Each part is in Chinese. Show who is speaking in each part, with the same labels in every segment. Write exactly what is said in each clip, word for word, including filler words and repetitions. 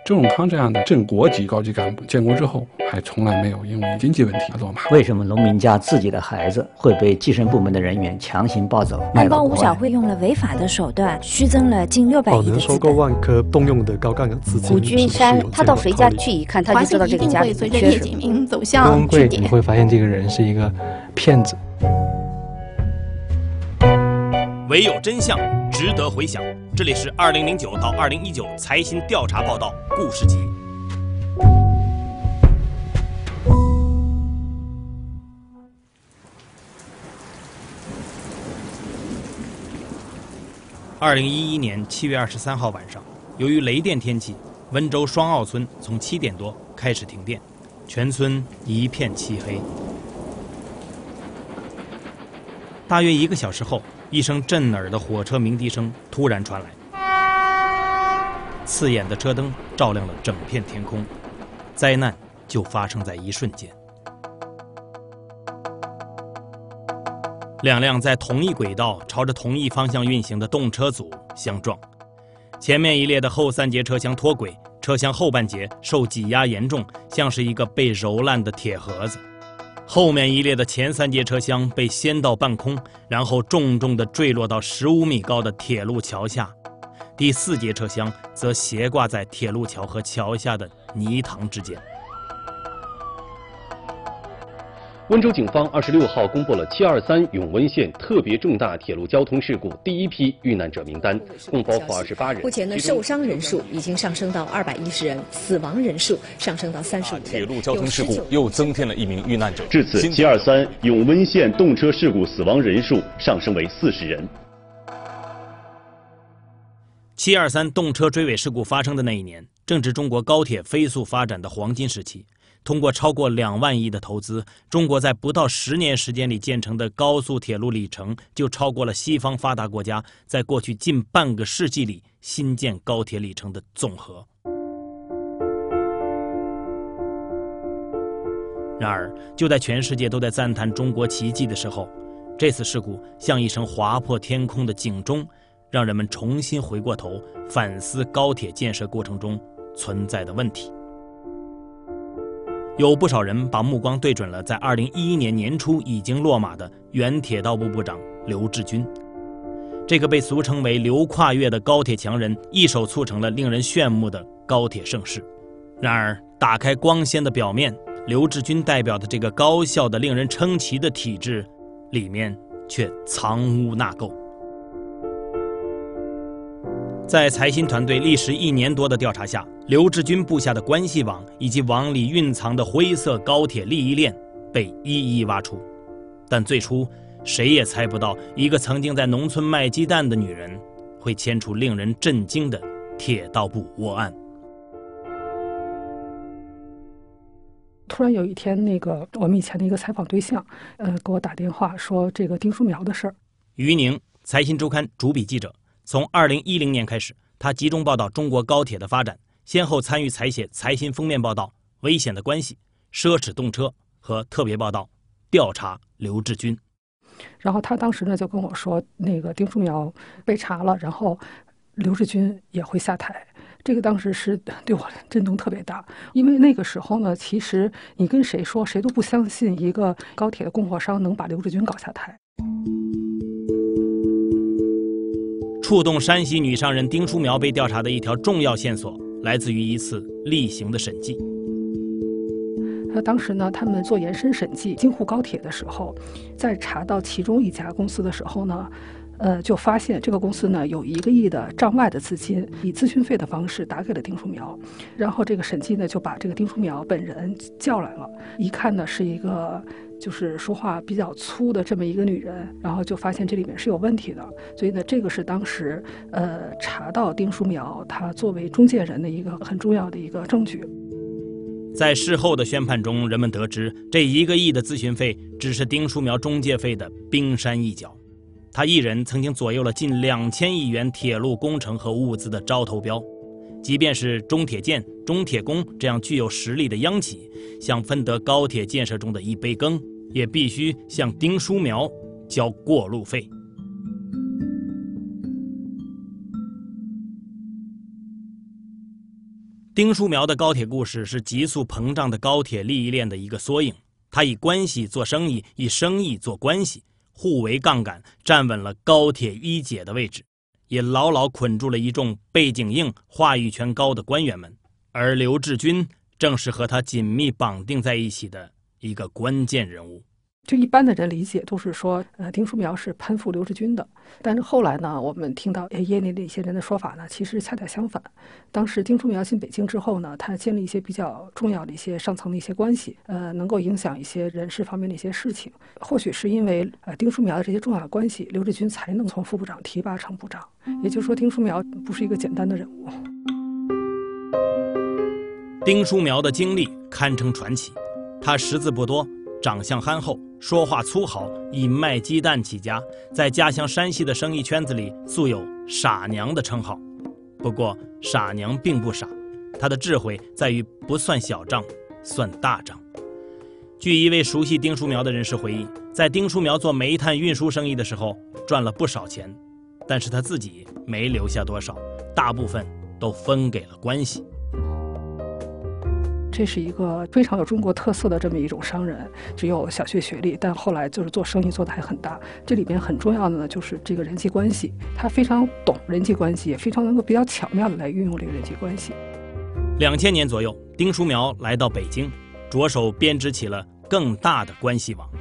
Speaker 1: 周永康这样的正国级高级干部建国之后，还从来没有因为经济问题而落马。
Speaker 2: 为什么农民家自己的孩子会被计生部门的人员强行抱走？
Speaker 3: 安邦五小会用了违法的手段，虚增了近六百亿的资本。
Speaker 4: 宝能收购万科动用的高杠杆资金。
Speaker 5: 胡军山，他到谁家去一看，他就知道这个家里
Speaker 6: 随着叶景明走向
Speaker 4: 据点，你会发现这个人是一个骗子。
Speaker 7: 唯有真相值得回响。这里是二零零九到二零一九财新调查报道故事集。二零一一年七月二十三号晚上，由于雷电天气，温州双澳村从七点多开始停电，全村一片漆黑。大约一个小时后，一声震耳的火车鸣笛声突然传来，刺眼的车灯照亮了整片天空，灾难就发生在一瞬间。两辆在同一轨道朝着同一方向运行的动车组相撞，前面一列的后三节车厢脱轨，车厢后半节受挤压严重，像是一个被揉烂的铁盒子。后面一列的前三节车厢被掀到半空，然后重重地坠落到十五米高的铁路桥下，第四节车厢则斜挂在铁路桥和桥下的泥塘之间。
Speaker 8: 温州警方二十六号公布了七二三永温县特别重大铁路交通事故第一批遇难者名单，共包括二十八人。
Speaker 9: 目前呢，受伤人数已经上升到二百一十人，死亡人数上升到三十五人。
Speaker 10: 铁路交通事故又增添了一名遇难者。
Speaker 11: 至此，七二三永温县动车事故死亡人数上升为四十人。
Speaker 7: 七二三动车追尾事故发生的那一年，正值中国高铁飞速发展的黄金时期。通过超过两万亿的投资，中国在不到十年时间里建成的高速铁路里程就超过了西方发达国家在过去近半个世纪里新建高铁里程的总和。然而，就在全世界都在赞叹中国奇迹的时候，这次事故像一声划破天空的警钟，让人们重新回过头反思高铁建设过程中存在的问题。有不少人把目光对准了在二零一一年年初已经落马的原铁道部部长刘志军。这个被俗称为刘跨越的高铁强人，一手促成了令人炫目的高铁盛世。然而，打开光鲜的表面，刘志军代表的这个高效的令人称奇的体制，里面却藏污纳垢。在财新团队历时一年多的调查下，刘志军部下的关系网以及网里蕴藏的灰色高铁利益链被一一挖出。但最初，谁也猜不到，一个曾经在农村卖鸡蛋的女人，会牵出令人震惊的铁道部窝案。
Speaker 12: 突然有一天，那个我们以前的一个采访对象，呃，给我打电话说这个丁书苗的事儿。
Speaker 7: 于宁，财新周刊主笔记者。从二零一零年开始，他集中报道中国高铁的发展，先后参与采写财新封面报道《危险的关系》《奢侈动车》和特别报道《调查刘志军》。
Speaker 12: 然后他当时呢就跟我说，那个丁书苗被查了，然后刘志军也会下台。这个当时是对我震动特别大，因为那个时候呢，其实你跟谁说，谁都不相信一个高铁的供货商能把刘志军搞下台。
Speaker 7: 触动山西女商人丁书苗被调查的一条重要线索，来自于一次例行的审计。
Speaker 12: 那当时呢，他们做延伸审计京沪高铁的时候，在查到其中一家公司的时候呢，呃，就发现这个公司呢有一个亿的账外的资金，以咨询费的方式打给了丁书苗，然后这个审计呢就把这个丁书苗本人叫来了，一看呢是一个就是说话比较粗的这么一个女人，然后就发现这里面是有问题的，所以呢，这个是当时呃查到丁书苗他作为中介人的一个很重要的一个证据。
Speaker 7: 在事后的宣判中，人们得知这一个亿的咨询费只是丁书苗中介费的冰山一角。他一人曾经左右了近两千亿元铁路工程和物资的招投标，即便是中铁建、中铁工这样具有实力的央企，想分得高铁建设中的一杯羹，也必须向丁书苗交过路费。 丁书苗的高铁故事是急速膨胀的高铁利益链的一个缩影，他以关系做生意，以生意做关系，互为杠杆，站稳了高铁一姐的位置，也牢牢捆住了一众背景硬、话语权高的官员们。而刘志军正是和他紧密绑定在一起的一个关键人物。
Speaker 12: 就一般的人理解都是说，呃，丁书苗是攀附刘志军的，但是后来呢，我们听到业内的一些人的说法呢，其实恰恰相反。当时丁书苗进北京之后呢，他建立一些比较重要的一些上层的一些关系，呃，能够影响一些人事方面的一些事情。或许是因为呃丁书苗的这些重要的关系，刘志军才能从副部长提拔成部长。也就是说，丁书苗不是一个简单的人物。
Speaker 7: 丁书苗的经历堪称传奇，他识字不多，长相憨厚，说话粗豪，以卖鸡蛋起家，在家乡山西的生意圈子里素有傻娘的称号。不过傻娘并不傻，她的智慧在于不算小账，算大账。据一位熟悉丁书苗的人士回忆，在丁书苗做煤炭运输生意的时候赚了不少钱，但是他自己没留下多少，大部分都分给了关系。
Speaker 12: 这是一个非常有中国特色的这么一种商人，只有小学学历，但后来就是做生意做得还很大。这里边很重要的呢，就是这个人际关系，他非常懂人际关系，也非常能够比较巧妙的来运用这个人际关系。
Speaker 7: 两千年左右，丁书苗来到北京，着手编织起了更大的关系网。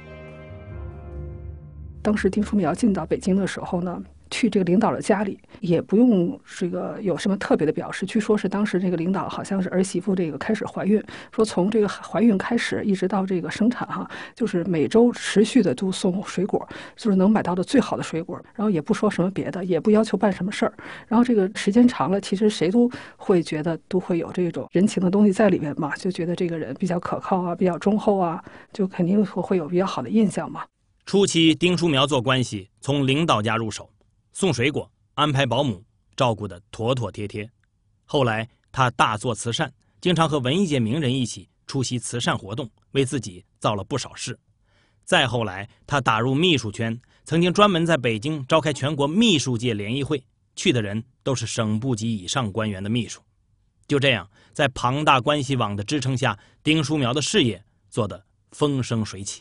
Speaker 12: 当时丁书苗进到北京的时候呢，去这个领导的家里也不用这个有什么特别的表示，据说是当时这个领导好像是儿媳妇这个开始怀孕，说从这个怀孕开始一直到这个生产哈，就是每周持续的都送水果，就是能买到的最好的水果，然后也不说什么别的，也不要求办什么事儿，然后这个时间长了，其实谁都会觉得都会有这种人情的东西在里面嘛，就觉得这个人比较可靠啊，比较忠厚啊，就肯定会有比较好的印象嘛。
Speaker 7: 初期丁书苗做关系，从领导家入手，送水果，安排保姆，照顾得妥妥帖帖。后来他大做慈善，经常和文艺界名人一起出席慈善活动，为自己造了不少势。再后来他打入秘书圈，曾经专门在北京召开全国秘书界联谊会，去的人都是省部级以上官员的秘书。就这样，在庞大关系网的支撑下，丁书苗的事业做得风生水起。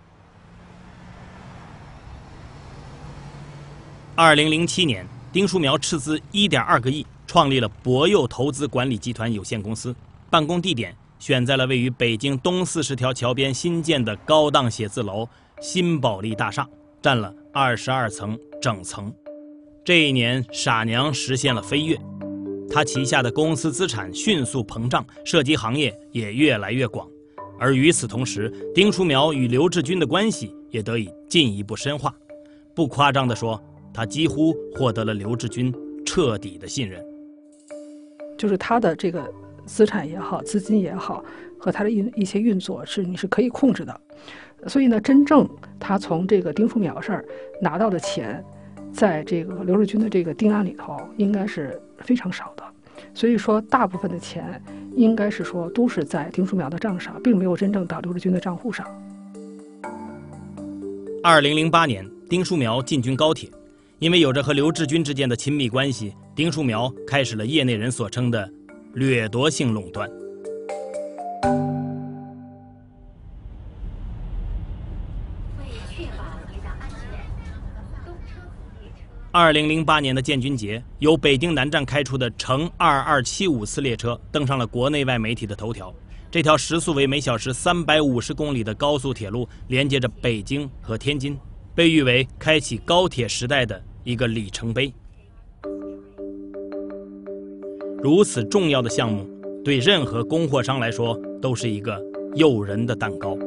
Speaker 7: 二零零七年，丁书苗斥资一点二个亿，创立了博佑投资管理集团有限公司，办公地点选在了位于北京东四十条桥边新建的高档写字楼新保利大厦，占了二十二层整层。这一年，傻娘实现了飞跃，他旗下的公司资产迅速膨胀，涉及行业也越来越广。而与此同时，丁书苗与刘志军的关系也得以进一步深化。不夸张地说，他几乎获得了刘志军彻底的信任。
Speaker 12: 就是他的这个资产也好，资金也好，和他的一些运作是你是可以控制的。所以呢，真正他从这个丁书苗这儿拿到的钱，在这个刘志军的这个定案里头，应该是非常少的。所以说，大部分的钱应该是说都是在丁书苗的账上，并没有真正到刘志军的账户上。
Speaker 7: 二零零八年，丁书苗进军高铁。因为有着和刘志军之间的亲密关系，丁书苗开始了业内人所称的掠夺性垄断。二零零八年的建军节，由北京南站开出的乘二二七五次列车登上了国内外媒体的头条。这条时速为每小时三百五十公里的高速铁路，连接着北京和天津，被誉为开启高铁时代的一个里程碑。如此重要的项目，对任何供货商来说都是一个诱人的蛋糕。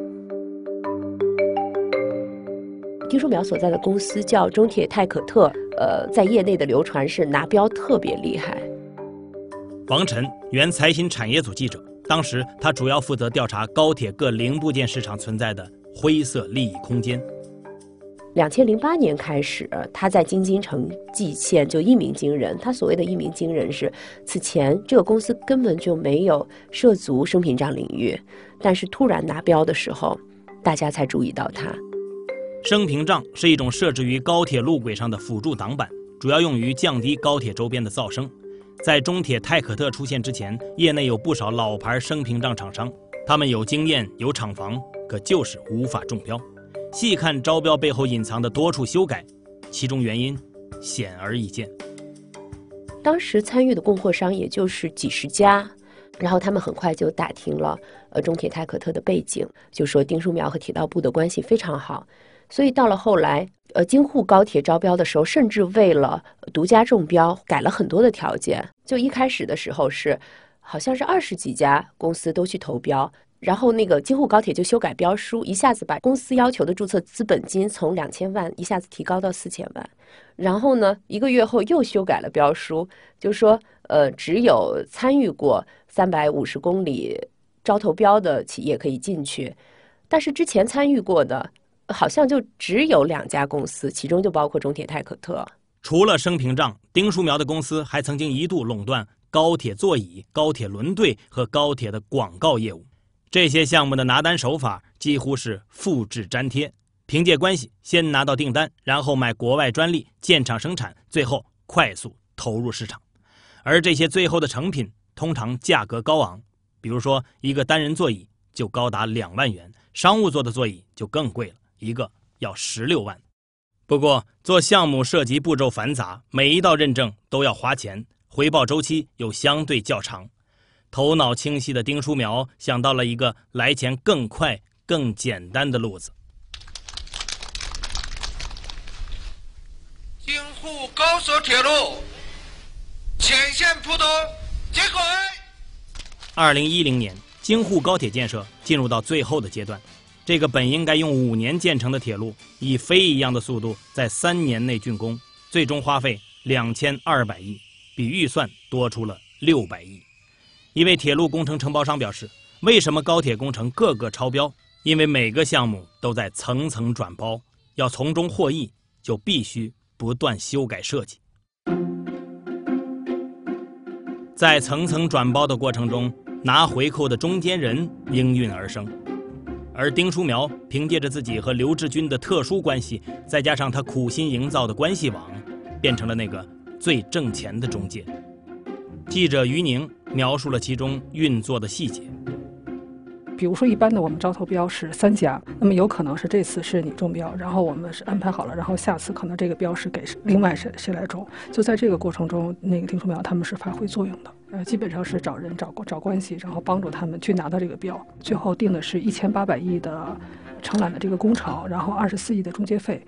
Speaker 5: 丁书苗所在的公司叫中铁泰可特，呃，在业内的流传是拿标特别厉害。
Speaker 7: 王晨，原财新产业组记者，当时他主要负责调查高铁各零部件市场存在的灰色利益空间。
Speaker 5: 两千零八年开始，他在京津城蓟县就一鸣惊人。他所谓的一鸣惊人是，此前这个公司根本就没有涉足生屏障领域，但是突然拿标的时候，大家才注意到它。
Speaker 7: 生屏障是一种设置于高铁路轨上的辅助挡板，主要用于降低高铁周边的噪声。 在中铁泰可特出现之前，业内有不少老牌升屏障厂商，他们有经验有厂房，可就是无法中标。细看招标背后隐藏的多处修改，其中原因显而易见。
Speaker 5: 当时参与的供货商也就是几十家，然后他们很快就打听了呃中铁泰可特的背景，就说丁书苗和铁道部的关系非常好，所以到了后来呃京沪高铁招标的时候，甚至为了独家中标改了很多的条件。就一开始的时候是好像是二十几家公司都去投标，然后那个京沪高铁就修改标书，一下子把公司要求的注册资本金从两千万一下子提高到四千万。然后呢，一个月后又修改了标书，就说呃只有参与过三百五十公里招投标的企业可以进去，但是之前参与过的好像就只有两家公司，其中就包括中铁泰可特。
Speaker 7: 除了升屏障，丁书苗的公司还曾经一度垄断高铁座椅、高铁轮队和高铁的广告业务。这些项目的拿单手法几乎是复制粘贴，凭借关系先拿到订单，然后买国外专利，建厂生产，最后快速投入市场。而这些最后的成品通常价格高昂，比如说一个单人座椅就高达两万元，商务座的座椅就更贵了，一个要十六万。不过做项目涉及步骤繁杂，每一道认证都要花钱，回报周期又相对较长。头脑清晰的丁书苗想到了一个来钱更快更简单的路子。
Speaker 13: 京沪高速铁路全线铺通接轨。
Speaker 7: 二零一零年，京沪高铁建设进入到最后的阶段。这个本应该用五年建成的铁路，以飞一样的速度在三年内竣工，最终花费两千二百亿，比预算多出了六百亿。一位铁路工程承包商表示，为什么高铁工程个个超标？因为每个项目都在层层转包，要从中获益，就必须不断修改设计。在层层转包的过程中，拿回扣的中间人应运而生。而丁书苗凭借着自己和刘志军的特殊关系，再加上他苦心营造的关系网，变成了那个最挣钱的中介。记者于宁描述了其中运作的细节。
Speaker 12: 比如说一般的我们招投标是三家，那么有可能是这次是你中标，然后我们是安排好了，然后下次可能这个标是给另外谁谁来中。就在这个过程中，那个丁书苗他们是发挥作用的，呃，基本上是找人找找关系，然后帮助他们去拿到这个标。最后定的是一千八百亿的承揽的这个工程，然后二十四亿的中介费。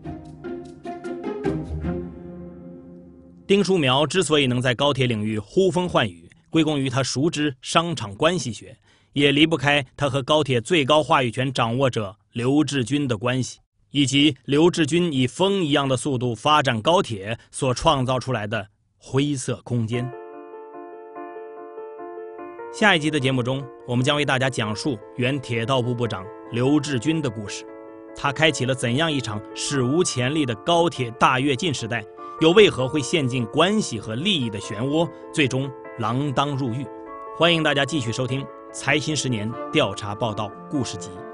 Speaker 7: 丁书苗之所以能在高铁领域呼风唤雨，归功于他熟知商场关系学，也离不开他和高铁最高话语权掌握者刘志军的关系，以及刘志军以风一样的速度发展高铁所创造出来的灰色空间。下一集的节目中，我们将为大家讲述原铁道部部长刘志军的故事，他开启了怎样一场史无前例的高铁大跃进时代，又为何会陷进关系和利益的漩涡，最终锒铛入狱。欢迎大家继续收听财新十年调查报道故事集。